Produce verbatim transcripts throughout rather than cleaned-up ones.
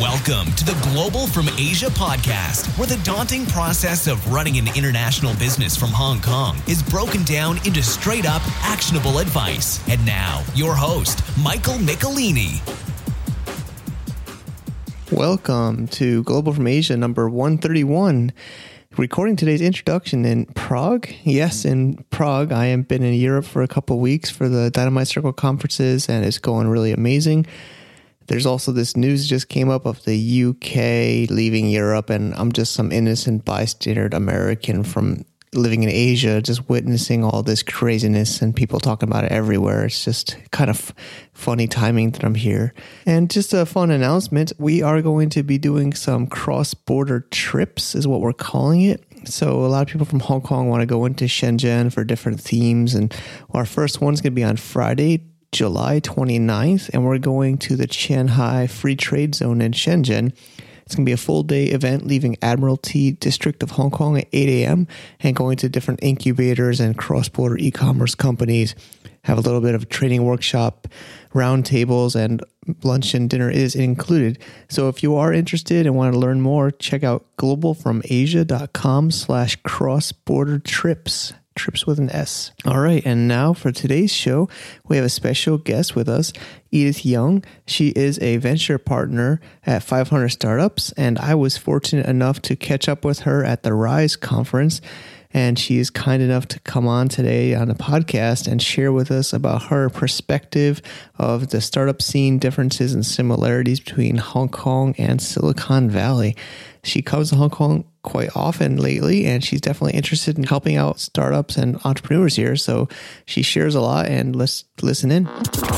Welcome to the Global from Asia podcast, where the daunting process of running an international business from Hong Kong is broken down into straight up actionable advice. And now, your host, Michael Michelini. Welcome to Global from Asia number one thirty-one. Recording today's introduction in Prague. Yes, in Prague. I have been in Europe for a couple of weeks for the Dynamite Circle conferences, and it's going really amazing. There's also this news just came up of the U K leaving Europe, and I'm just some innocent bystander American from living in Asia, just witnessing all this craziness and people talking about it everywhere. It's just kind of funny timing that I'm here. And just a fun announcement, we are going to be doing some cross-border trips is what we're calling it. So a lot of people from Hong Kong want to go into Shenzhen for different themes. And our first one's going to be on Friday, July twenty-ninth, and we're going to the Qianhai Free Trade Zone in Shenzhen. It's going to be a full day event leaving Admiralty District of Hong Kong at eight a.m. and going to different incubators and cross-border e-commerce companies. Have a little bit of a training workshop, round tables, and lunch and dinner is included. So if you are interested and want to learn more, check out globalfromasia.com slash cross-border trips. Trips with an S. All right, and now for today's show, we have a special guest with us, Edith Young. She is a venture partner at five hundred Startups, and I was fortunate enough to catch up with her at the Rise conference, and she is kind enough to come on today on the podcast and share with us about her perspective of the startup scene, differences and similarities between Hong Kong and Silicon Valley. She comes to Hong Kong quite often lately, and she's definitely interested in helping out startups and entrepreneurs here. So she shares a lot, and let's listen in.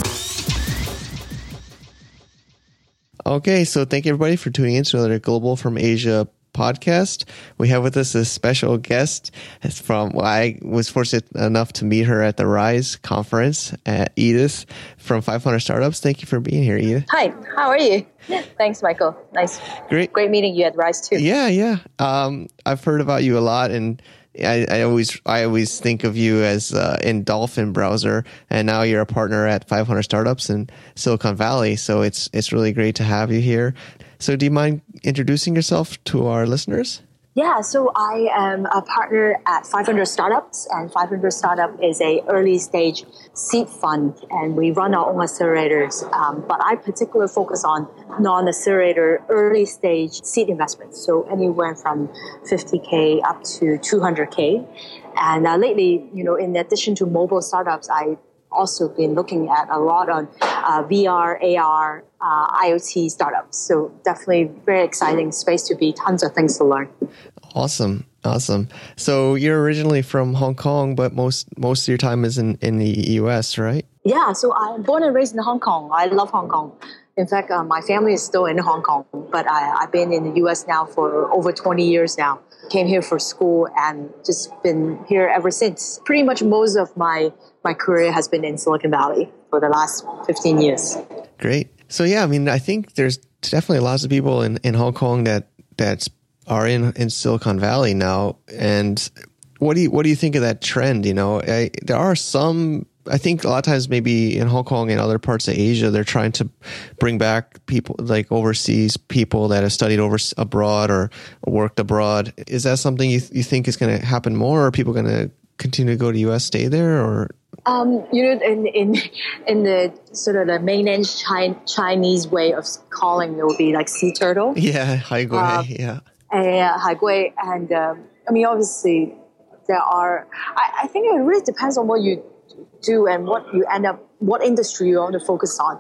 Okay, so thank you everybody for tuning in to another Global from Asia podcast. We have with us a special guest. It's from, well, I was fortunate enough to meet her at the Rise conference, at Edith from five hundred Startups. Thank you for being here, Edith. Hi, how are you? Thanks, Michael. Nice. Great. Great meeting you at Rise too. Yeah, yeah. Um, I've heard about you a lot, and I, I always I always think of you as uh, in Dolphin browser, and now you're a partner at five hundred Startups in Silicon Valley. So it's it's really great to have you here. So do you mind introducing yourself to our listeners? Yeah, so I am a partner at five hundred Startups, and five hundred Startup is a early stage seed fund, and we run our own accelerators. Um, but I particularly focus on non-accelerator early stage seed investments, so anywhere from fifty K up to two hundred K. And uh, lately, you know, in addition to mobile startups, I also been looking at a lot on uh, V R, A R, uh, IoT startups. So definitely very exciting space to be, tons of things to learn. Awesome. Awesome. So you're originally from Hong Kong, but most most of your time is in, in the U S, right? Yeah, so I'm born and raised in Hong Kong. I love Hong Kong. In fact, uh, my family is still in Hong Kong, but I, I've been in the U S now for over twenty years now. Came here for school and just been here ever since. Pretty much most of my, my career has been in Silicon Valley for the last fifteen years. Great. So yeah, I mean, I think there's definitely lots of people in, in Hong Kong that that's are in, in Silicon Valley now. And what do you what do you think of that trend? You know, I, there are some. I think a lot of times maybe in Hong Kong and other parts of Asia, they're trying to bring back people like overseas people that have studied over abroad or worked abroad. Is that something you you think is going to happen more? Or are people going to continue to go to U S, stay there, or? Um, you know, in in in the sort of the mainland China, Chinese way of calling, it would be like sea turtle. Yeah, hai gui, uh, yeah. Uh, hai gui, and um, I mean, obviously, there are. I, I think it really depends on what you do and what you end up, what industry you want to focus on.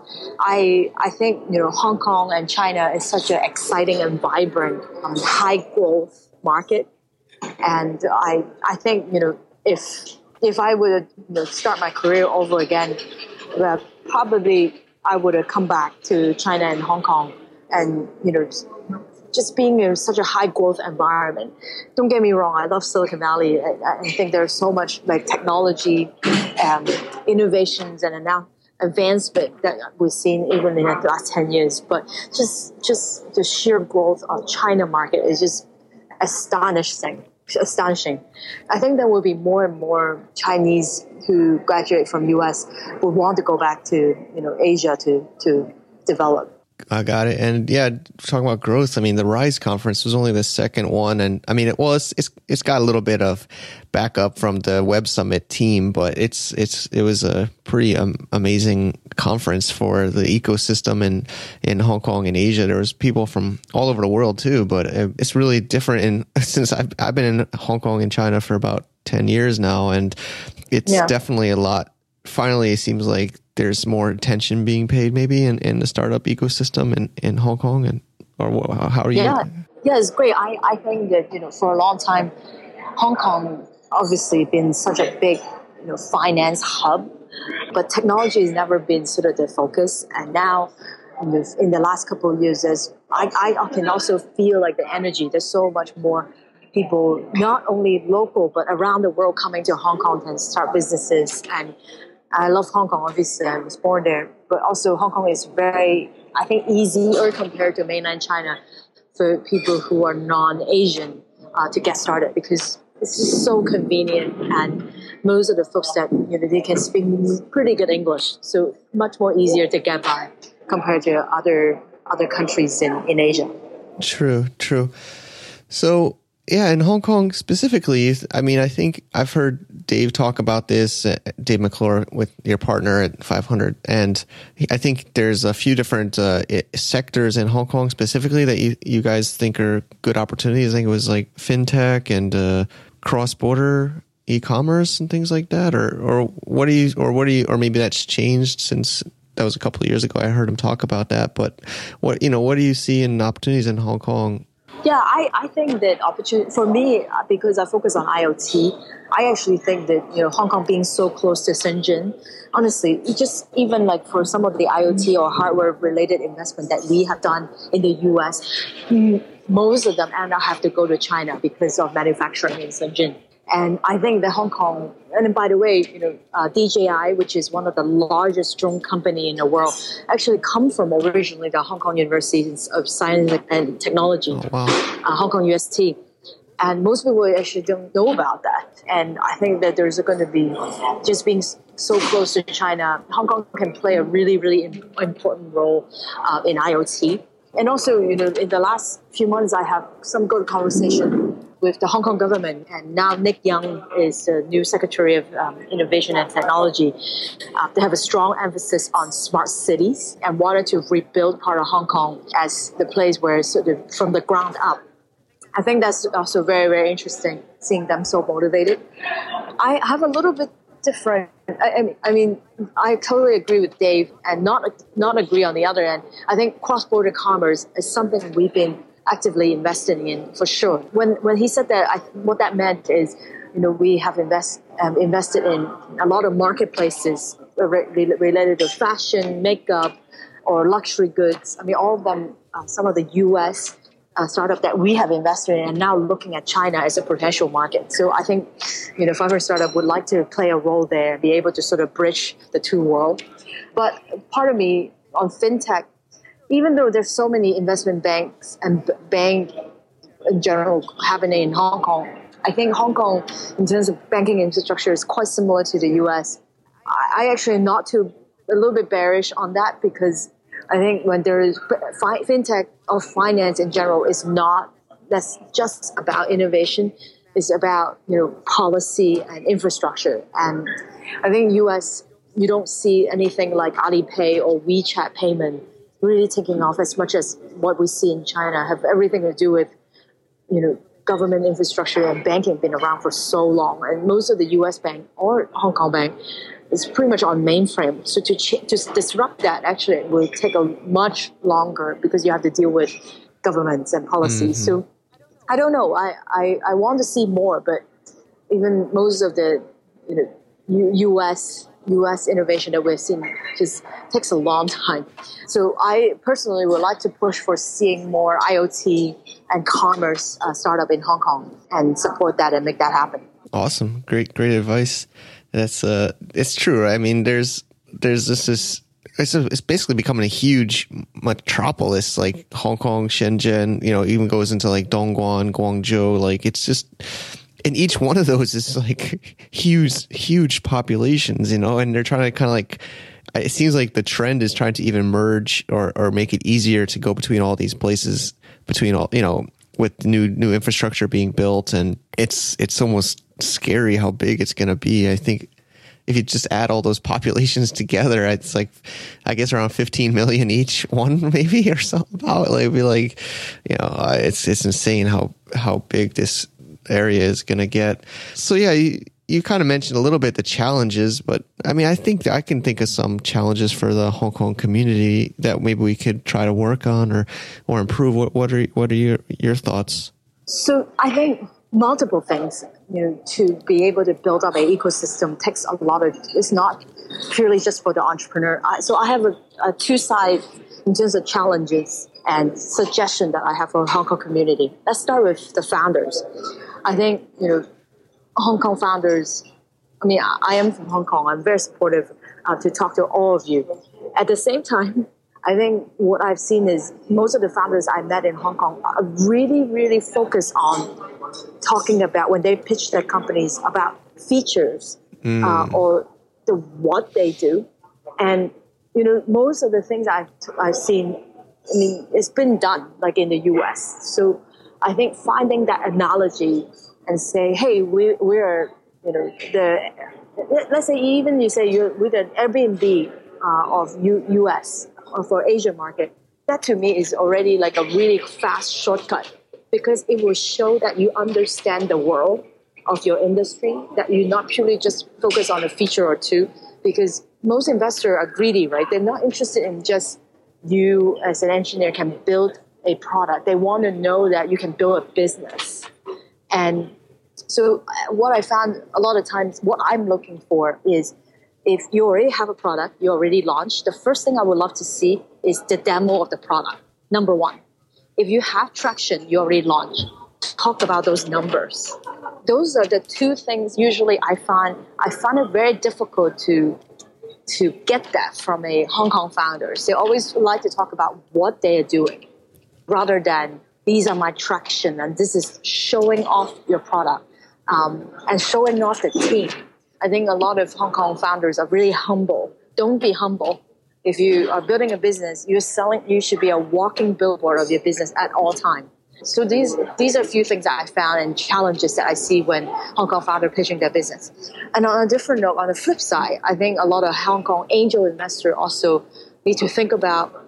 I I think you know Hong Kong and China is such an exciting and vibrant, um, high growth market, and I I think you know if. If I would you know, start my career over again, well, probably I would have come back to China and Hong Kong, and you know, just being in such a high growth environment. Don't get me wrong, I love Silicon Valley. I, I think there's so much like technology, um, innovations, and now advancement that we've seen even in the last ten years. But just just the sheer growth of China market is just astonishing. astonishing. I think there will be more and more Chinese who graduate from U S would want to go back to you know Asia to to develop. I got it. And yeah, talking about growth, I mean, the Rise conference was only the second one. And I mean, it was, it's, it's got a little bit of backup from the Web Summit team, but it's, it's, it was a pretty um, amazing conference for the ecosystem in, in Hong Kong and Asia. There was people from all over the world too, but it's really different. And since I've, I've been in Hong Kong and China for about ten years now, and it's yeah. definitely a lot. Finally, it seems like there's more attention being paid maybe in, in the startup ecosystem in, in Hong Kong, and or how are you? Yeah, yeah, it's great. I, I think that, you know, for a long time, Hong Kong obviously been such a big, you know, finance hub, but technology has never been sort of the focus. And now, in the, in the last couple of years, there's, I, I can also feel like the energy. There's so much more people, not only local, but around the world coming to Hong Kong and start businesses. And I love Hong Kong, obviously, I was born there, but also Hong Kong is very, I think, easier compared to mainland China for people who are non-Asian uh, to get started, because it's just so convenient, and most of the folks that, you know, they can speak pretty good English, so much more easier to get by compared to other other countries in, in Asia. True, true. So, yeah, in Hong Kong specifically, I mean, I think I've heard Dave talk about this, uh, Dave McClure, with your partner at five hundred. And I think there's a few different uh, sectors in Hong Kong specifically that you, you guys think are good opportunities. I think it was like fintech and uh, cross-border e-commerce and things like that. Or, or what do you, or what do you, or maybe that's changed since that was a couple of years ago. I heard him talk about that. But what, you know, what do you see in opportunities in Hong Kong? Yeah, I, I think that opportunity for me, because I focus on I O T, I actually think that, you know, Hong Kong being so close to Shenzhen, honestly, it just even like for some of the I O T or hardware related investment that we have done in the U S, most of them end up have to go to China because of manufacturing in Shenzhen. And I think that Hong Kong, and by the way, you know, uh, D J I, which is one of the largest drone company in the world, actually come from originally the Hong Kong University of Science and Technology, oh, wow. uh, Hong Kong U S T. And most people actually don't know about that. And I think that there's going to be, just being so close to China, Hong Kong can play a really, really important role uh, in I O T. And also, you know, in the last few months, I have some good conversation with the Hong Kong government, and now Nick Young is the new Secretary of um, Innovation and Technology. Uh, they have a strong emphasis on smart cities and wanted to rebuild part of Hong Kong as the place where sort of from the ground up. I think that's also very, very interesting, seeing them so motivated. I have a little bit different. I, I mean, I totally agree with Dave, and not not agree on the other end. I think cross-border commerce is something we've been actively investing in for sure. When when he said that, I, what that meant is, you know, we have invest um, invested in a lot of marketplaces re- related to fashion, makeup, or luxury goods. I mean, all of them. Uh, some of the U S Uh, startup that we have invested in, and now looking at China as a potential market. So I think, you know, five hundred Startup would like to play a role there, be able to sort of bridge the two worlds. But part of me on fintech, even though there's so many investment banks and b- bank in general happening in Hong Kong, I think Hong Kong, in terms of banking infrastructure, is quite similar to the U S. I, I actually am not too, a little bit bearish on that, because I think when there is fi- fintech or finance in general is not, that's just about innovation. It's about, you know, policy and infrastructure. And I think U S, you don't see anything like Alipay or WeChat payment really taking off as much as what we see in China. Have everything to do with, you know, government infrastructure and banking been around for so long. And most of the U S bank or Hong Kong bank is pretty much on mainframe. So to ch- to disrupt that actually will take a much longer, because you have to deal with governments and policies. Mm-hmm. So I don't know. I, I, I want to see more, but even most of the, you know, U- US U S innovation that we've seen just takes a long time. So I personally would like to push for seeing more I O T and commerce uh, startup in Hong Kong and support that and make that happen. Awesome. Great, great advice. That's uh, it's true. Right? I mean, there's there's this this it's, a, it's basically becoming a huge metropolis, like Hong Kong, Shenzhen. You know, even goes into like Dongguan, Guangzhou. Like it's just, and each one of those is like huge, huge populations. You know, and they're trying to kind of like, it seems like the trend is trying to even merge or, or make it easier to go between all these places, between all, you know, with new new infrastructure being built. And it's it's almost scary how big it's going to be. I think if you just add all those populations together, it's like, I guess around fifteen million each one, maybe, or something. About it. It'd be like, you know, uh, it's it's insane how how big this area is going to get. So yeah, you, you kind of mentioned a little bit the challenges, but I mean, I think I can think of some challenges for the Hong Kong community that maybe we could try to work on or or improve. What what are what are your your thoughts? So I think multiple things. You know, to be able to build up an ecosystem takes a lot of. It's not purely just for the entrepreneur. I, so I have a, a two side in terms of challenges and suggestion that I have for the Hong Kong community. Let's start with the founders. I think, you know, Hong Kong founders. I mean, I, I am from Hong Kong. I'm very supportive uh, to talk to all of you. At the same time, I think what I've seen is most of the founders I met in Hong Kong are really, really focused on talking about when they pitch their companies about features mm. uh, or the what they do. And, you know, most of the things I've, I've seen, I mean, it's been done like in the U S. So I think finding that analogy and say, hey, we, we're, you know, the, let's say even you say you're with an Airbnb uh, of U, US or for Asia market, that to me is already like a really fast shortcut because it will show that you understand the world of your industry, that you're not purely just focus on a feature or two, because most investors are greedy, right? They're not interested in just you as an engineer can build a product. They want to know that you can build a business. And so what I found a lot of times, what I'm looking for is if you already have a product, you already launched, the first thing I would love to see is the demo of the product, number one. If you have traction, you already launched, talk about those numbers. Those are the two things usually I find, I find it very difficult to to get that from a Hong Kong founders. They always like to talk about what they are doing rather than these are my traction and this is showing off your product um, and showing off the team. I think a lot of Hong Kong founders are really humble. Don't be humble. If you are building a business, you're selling, you should be a walking billboard of your business at all time. So these these are a few things that I found and challenges that I see when Hong Kong founders pitching their business. And on a different note, on the flip side, I think a lot of Hong Kong angel investors also need to think about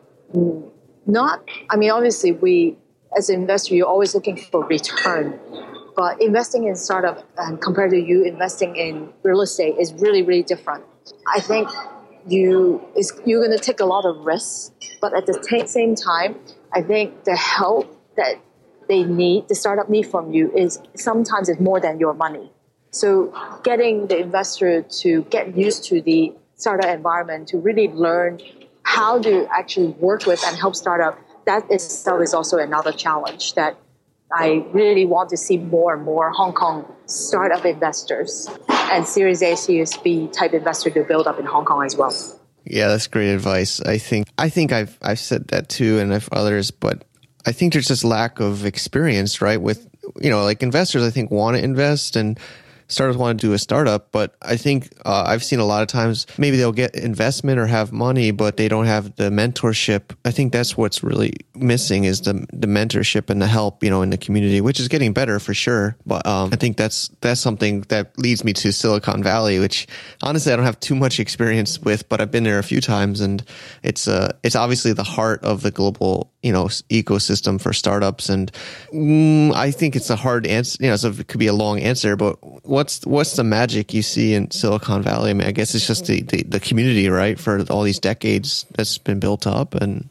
not, I mean, obviously we, as an investor, you're always looking for return. But investing in startup and compared to you investing in real estate is really, really different. I think you is you're going to take a lot of risks, but at the t- same time, I think the help that they need, the startup need from you is sometimes it's more than your money. So getting the investor to get used to the startup environment, to really learn how to actually work with and help startup, that itself is also another challenge that I really want to see more and more Hong Kong startup investors and Series A, Series B type investor to build up in Hong Kong as well. Yeah, that's great advice. I think I think I've I've said that too, and I've others, but I think there's just lack of experience, right? With, you know, like investors, I think want to invest and startups want to do a startup, but I think uh, I've seen a lot of times maybe they'll get investment or have money, but they don't have the mentorship. I think that's what's really missing is the the mentorship and the help, you know, in the community, which is getting better for sure. But um, I think that's that's something that leads me to Silicon Valley, which honestly I don't have too much experience with, but I've been there a few times, and it's uh it's obviously the heart of the global, you know, ecosystem for startups. And mm, I think it's a hard answer, you know, so it could be a long answer, but what's what's the magic you see in Silicon Valley? I mean, I guess it's just the, the, the community, right, for all these decades that's been built up. And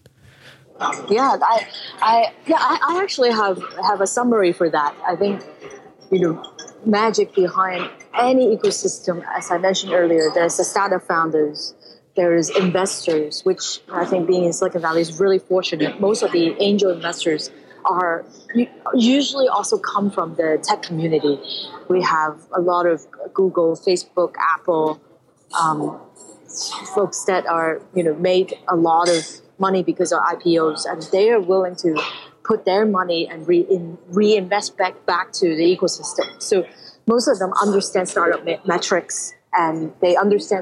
yeah, I, I yeah, I, I actually have have a summary for that. I think, you know, magic behind any ecosystem, as I mentioned earlier, there's the startup founders, there's investors, which I think being in Silicon Valley is really fortunate. Most of the angel investors are usually also come from the tech community. We have a lot of Google, Facebook, Apple, um, folks that are, you know, made a lot of money because of I P Os, and they are willing to put their money and re- in, reinvest back, back to the ecosystem. So most of them understand startup me- metrics, and they understand that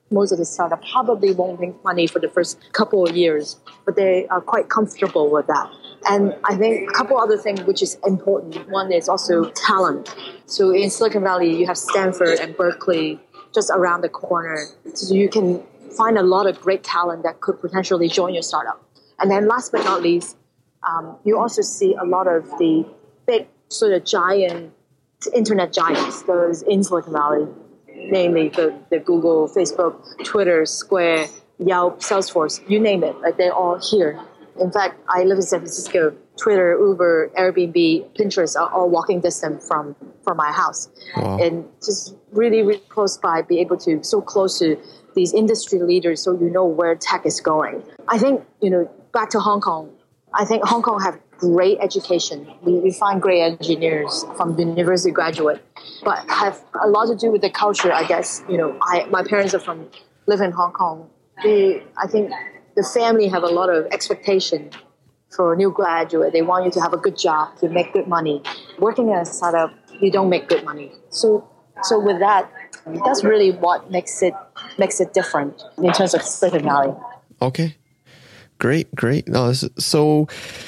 most of the startup probably won't make money for the first couple of years, but they are quite comfortable with that. And I think a couple other things which is important. One is also talent. So in Silicon Valley, you have Stanford and Berkeley just around the corner. So you can find a lot of great talent that could potentially join your startup. And then last but not least, um, you also see a lot of the big sort of giant internet giants, those in Silicon Valley, namely the, the Google, Facebook, Twitter, Square, Yelp, Salesforce, you name it. Like they're all here. In fact, I live in San Francisco. Twitter, Uber, Airbnb, Pinterest are all walking distance from, from my house. Wow. And just really, really close by, be able to so close to these industry leaders so you know where tech is going. I think, you know, back to Hong Kong, I think Hong Kong have great education. We, we find great engineers from university graduate, but have a lot to do with the culture, I guess. You know, I my parents are from, live in Hong Kong. They, I think the family have a lot of expectation for a new graduate. They want you to have a good job, to make good money. Working in a startup, you don't make good money. So, so with that, that's really what makes it makes it different in terms of Silicon Valley. Okay, great, great. No, this, so,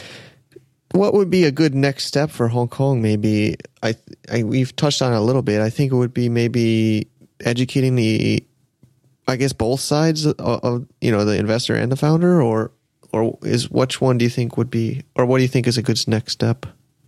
what would be a good next step for Hong Kong? Maybe I, I we've touched on it a little bit. I think it would be maybe educating the, I guess, both sides of, of you know the investor and the founder, or or is which one do you think would be, or what do you think is a good next step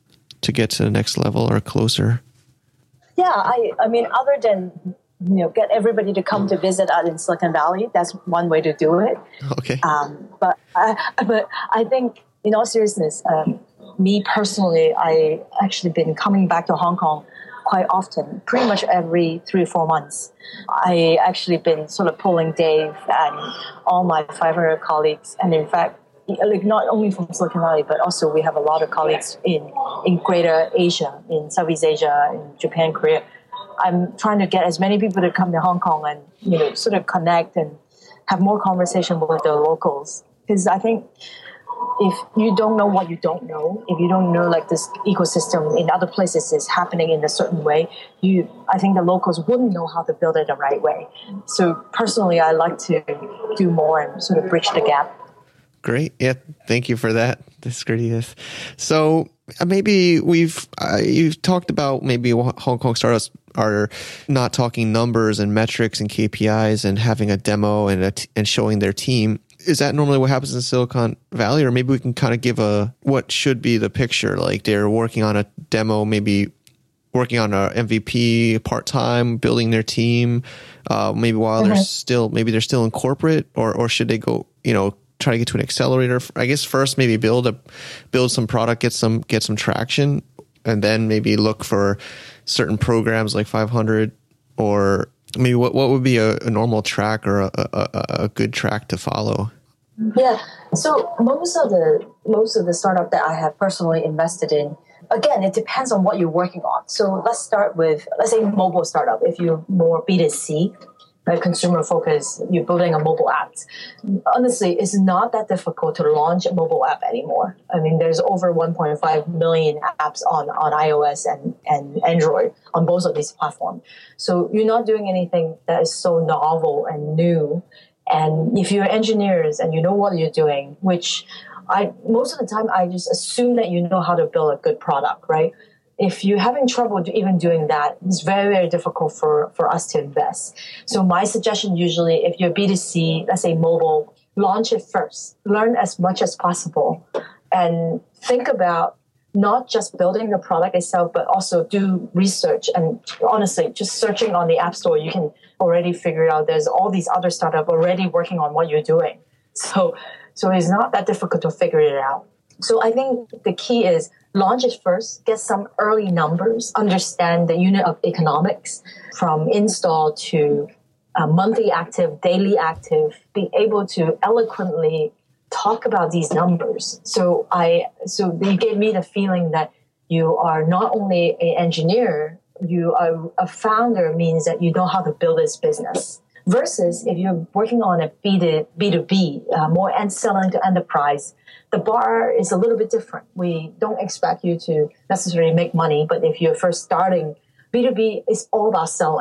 to get to the next level or closer? Yeah, I I mean, other than, you know, get everybody to come to visit us in Silicon Valley, that's one way to do it. Okay. Um, but I, but I think, in all seriousness, um, me personally, I actually been coming back to Hong Kong quite often, pretty much every three or four months. I actually been sort of pulling Dave and all my five hundred colleagues, and in fact, like not only from Silicon Valley, but also we have a lot of colleagues in, in Greater Asia, in Southeast Asia, in Japan, Korea. I'm trying to get as many people to come to Hong Kong and, you know, sort of connect and have more conversation with the locals. Because I think if you don't know what you don't know, if you don't know like this ecosystem in other places is happening in a certain way, you, I think the locals wouldn't know how to build it the right way. So personally, I like to do more and sort of bridge the gap. Great. Yeah. Thank you for that. That's great. Yes. So uh, maybe we've, uh, you've talked about maybe Hong Kong startups are not talking numbers and metrics and K P Is and having a demo and a t- and showing their team. Is that normally what happens in Silicon Valley? Or maybe we can kind of give a, what should be the picture? Like they're working on a demo, maybe working on a M V P part-time, building their team, uh, maybe while mm-hmm. they're still, maybe they're still in corporate, or, or should they go, you know, try to get to an accelerator? I guess first maybe build a, build some product, get some, get some traction, and then maybe look for certain programs like five hundred, or maybe what, what would be a, a normal track or a, a, a good track to follow? Yeah. So most of the, most of the startup that I have personally invested in, again, it depends on what you're working on. So let's start with, let's say mobile startup. If you're more B two C, right, consumer focus, you're building a mobile app. Honestly, it's not that difficult to launch a mobile app anymore. I mean, there's over one point five million apps on, on iOS and, and Android on both of these platforms. So you're not doing anything that is so novel and new. And if you're engineers and you know what you're doing, which I most of the time I just assume that you know how to build a good product, right? If you're having trouble even doing that, it's very, very difficult for, for us to invest. So my suggestion usually, if you're B two C, let's say mobile, launch it first. Learn as much as possible. And think about not just building the product itself, but also do research. And honestly, just searching on the App Store, you can already figure out there's all these other startups already working on what you're doing. So, so it's not that difficult to figure it out. So I think the key is launch it first, get some early numbers, understand the unit of economics from install to uh, monthly active, daily active, be able to eloquently talk about these numbers. So I, so you gave me the feeling that you are not only an engineer, you are a founder, means that you know how to build this business. Versus if you're working on a B two B, uh, more and selling to enterprise, the bar is a little bit different. We don't expect you to necessarily make money, but if you're first starting, B two B is all about selling.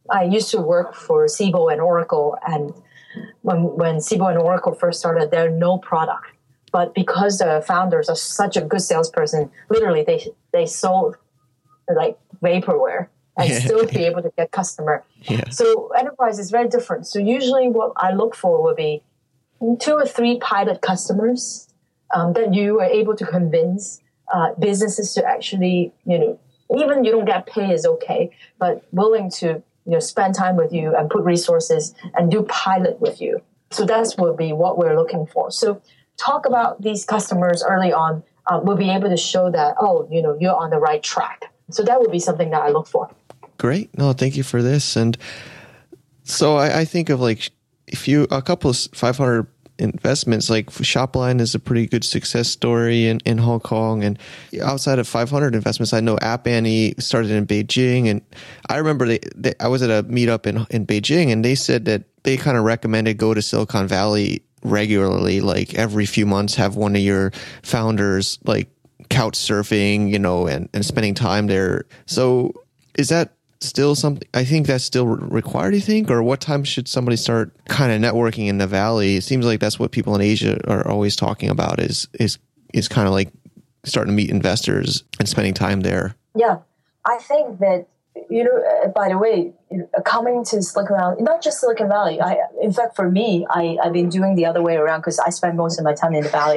I used to work for Siebel and Oracle, and when when Siebel and Oracle first started, there were no product. But because the founders are such a good salesperson, literally they they sold like vaporware and yeah. still be able to get customer. Yeah. So enterprise is very different. So usually what I look for would be two or three pilot customers um, that you are able to convince uh, businesses to actually, you know, even you don't get paid is okay, but willing to, you know, spend time with you and put resources and do pilot with you. So that's will be what we're looking for. So talk about these customers early on. Uh, we'll be able to show that, oh, you know, you're on the right track. So that would be something that I look for. Great. No, thank you for this. And so I, I think of like if you a couple of five hundred investments, like Shopline is a pretty good success story in, in Hong Kong. And outside of five hundred investments, I know App Annie started in Beijing. And I remember they, they, I was at a meetup in, in Beijing, and they said that they kind of recommended go to Silicon Valley regularly, like every few months, have one of your founders like couch surfing, you know, and, and spending time there. So is that still something, I think that's still required, you think? Or what time should somebody start kind of networking in the Valley? It seems like that's what people in Asia are always talking about is, is, is kind of like starting to meet investors and spending time there. Yeah. I think that, you know, uh, by the way, coming to Silicon Valley, not just Silicon Valley. I, in fact, for me, I, I've been doing the other way around because I spend most of my time in the Valley.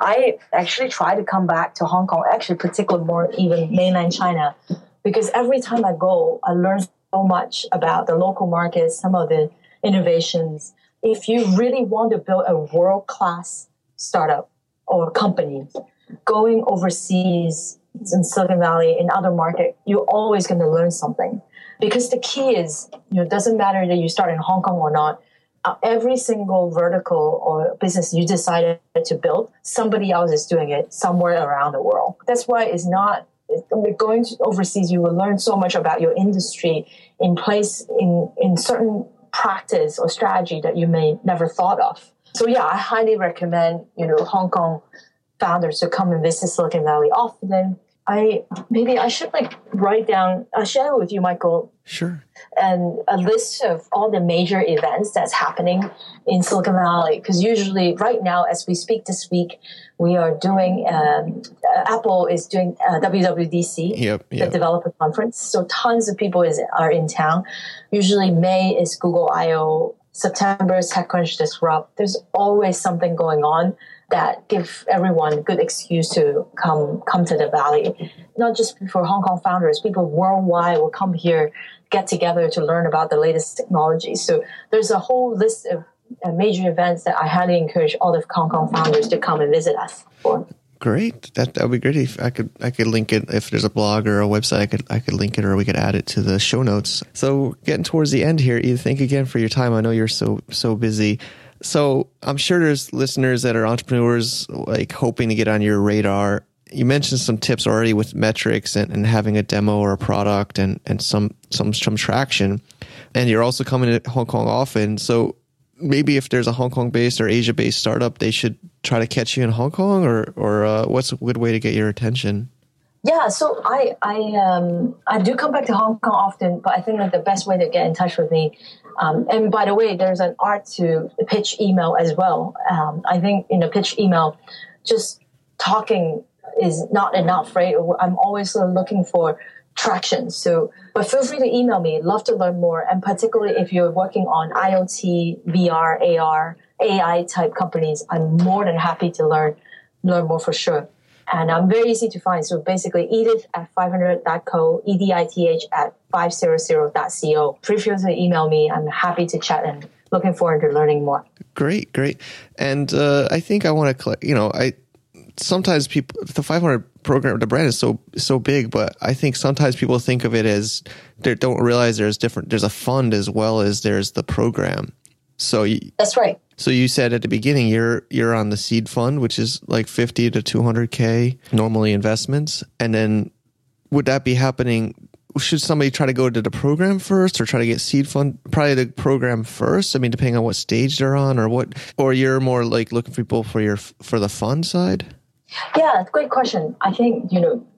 I actually try to come back to Hong Kong, actually, particularly more even mainland China, because every time I go, I learn so much about the local markets, some of the innovations. If you really want to build a world-class startup or company, going overseas in Silicon Valley, in other markets, you're always going to learn something. Because the key is, you know, it doesn't matter that you start in Hong Kong or not. Uh, every single vertical or business you decided to build, somebody else is doing it somewhere around the world. That's why it's not going to overseas. You will learn so much about your industry in place in in certain practice or strategy that you may never thought of. So yeah, I highly recommend, you know, Hong Kong founders to come and visit Silicon Valley often. I maybe I should like write down, I'll share with you, Michael. Sure. And a list of all the major events that's happening in Silicon Valley. Because usually right now, as we speak this week, we are doing, um, Apple is doing uh, W W D C, yep, yep. the developer conference. So tons of people is, are in town. Usually May is Google I O. September is TechCrunch Disrupt. There's always something going on that give everyone a good excuse to come come to the Valley. Not just for Hong Kong founders, people worldwide will come here, get together to learn about the latest technology. So there's a whole list of uh, major events that I highly encourage all the Hong Kong founders to come and visit us for. Great. That that would be great if I could I could link it. If there's a blog or a website, I could I could link it, or we could add it to the show notes. So getting towards the end here, Eve, thank you again for your time. I know you're so so busy. So I'm sure there's listeners that are entrepreneurs like hoping to get on your radar. You mentioned some tips already with metrics and, and having a demo or a product and, and some, some some traction. And you're also coming to Hong Kong often. So maybe if there's a Hong Kong based or Asia based startup, they should try to catch you in Hong Kong, or or uh, what's a good way to get your attention? Yeah, so I I um I do come back to Hong Kong often, but I think that the best way to get in touch with me, um, and by the way, there's an art to the pitch email as well. Um, I think in a pitch email, just talking is not enough, right? I'm always looking for traction. So, but feel free to email me. Love to learn more, and particularly if you're working on IoT, V R, A R, A I type companies, I'm more than happy to learn learn more for sure. And I'm very easy to find. So basically, edith at five hundred dot co, E D I T H at five hundred dot co. Feel free to email me. I'm happy to chat and looking forward to learning more. Great, great. And uh, I think I want to, you know, I sometimes people, the five hundred program, the brand is so so big, but I think sometimes people think of it as, they don't realize there's different, there's a fund as well as there's the program. So you, that's right. So you said at the beginning you're you're on the seed fund, which is like fifty to two hundred K normally investments. And then would that be happening? Should somebody try to go to the program first or try to get seed fund? Probably the program first. I mean, depending on what stage they're on, or what, or you're more like looking for people for your for the fund side? Yeah, great question. I think, you know,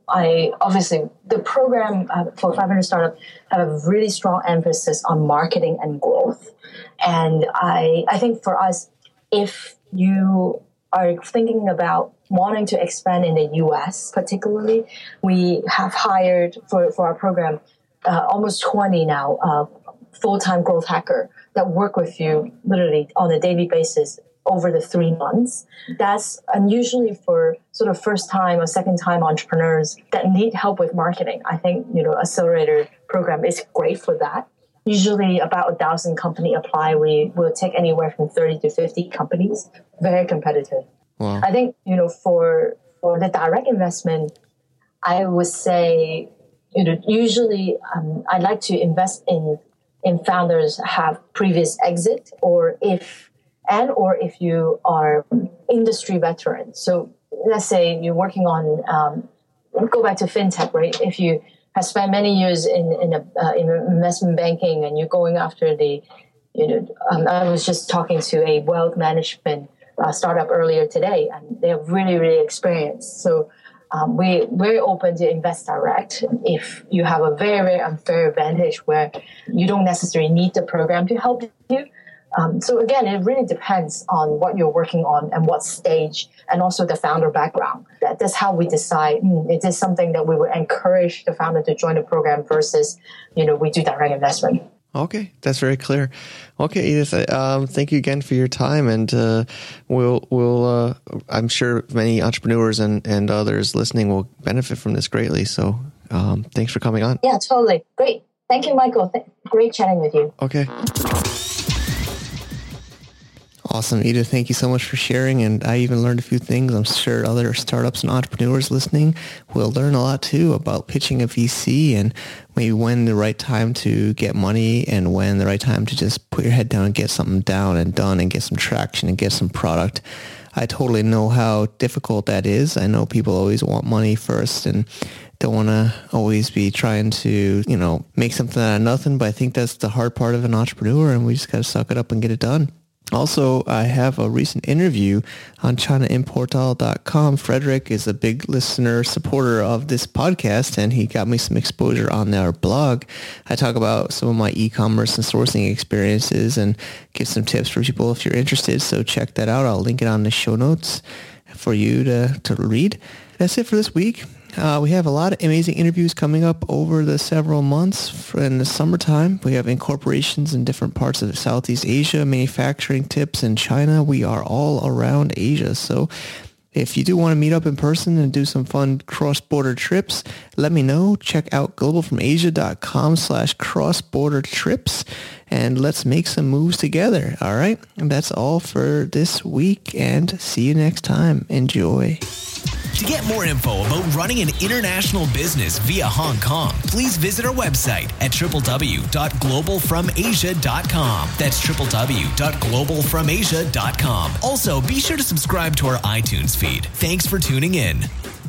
I obviously, the program uh, for five hundred Startup have a really strong emphasis on marketing and growth. And I, I think for us, if you are thinking about wanting to expand in the U S particularly, we have hired for, for our program uh, almost twenty now uh, full-time growth hacker that work with you literally on a daily basis over the three months. That's unusually for sort of first time or second time entrepreneurs that need help with marketing. I think, you know, Accelerator program is great for that. Usually about a thousand company apply. We will take anywhere from thirty to fifty companies. Very competitive. Wow. I think, you know, for, for the direct investment, I would say, you know, usually um, I like to invest in, in founders have previous exit or if and or if you are industry veteran. So let's say you're working on, um, go back to fintech, right? If you have spent many years in in, a, uh, in investment banking and you're going after the, you know, um, I was just talking to a wealth management uh, startup earlier today, and they're really, really experienced. So um, we, we're open to invest direct if you have a very, very unfair advantage where you don't necessarily need the program to help you. Um, so again, it really depends on what you're working on and what stage, and also the founder background. That, that's how we decide, mm, is this something that we would encourage the founder to join the program versus, you know, we do direct investment. Okay, that's very clear. Okay, Edith, um, thank you again for your time, and uh, we'll we'll uh, I'm sure many entrepreneurs and, and others listening will benefit from this greatly. So um, thanks for coming on. Yeah, totally. Great. Thank you, Michael. Th- great chatting with you. Okay. Awesome, Edith. Thank you so much for sharing. And I even learned a few things. I'm sure other startups and entrepreneurs listening will learn a lot too about pitching a V C and maybe when the right time to get money and when the right time to just put your head down and get something down and done and get some traction and get some product. I totally know how difficult that is. I know people always want money first and don't want to always be trying to, you know, make something out of nothing. But I think that's the hard part of an entrepreneur, and we just got to suck it up and get it done. Also, I have a recent interview on China Import All dot com. Frederick is a big listener, supporter of this podcast, and he got me some exposure on their blog. I talk about some of my e-commerce and sourcing experiences and give some tips for people if you're interested. So check that out. I'll link it on the show notes for you to, to read. That's it for this week. Uh, we have a lot of amazing interviews coming up over the several months in the summertime. We have incorporations in different parts of Southeast Asia, manufacturing tips in China. We are all around Asia. So if you do want to meet up in person and do some fun cross-border trips, let me know. Check out globalfromasia.com slash cross-border trips, and let's make some moves together. All right. And that's all for this week, and see you next time. Enjoy. To get more info about running an international business via Hong Kong, please visit our website at w w w dot global from asia dot com. That's w w w dot global from asia dot com. Also, be sure to subscribe to our iTunes feed. Thanks for tuning in.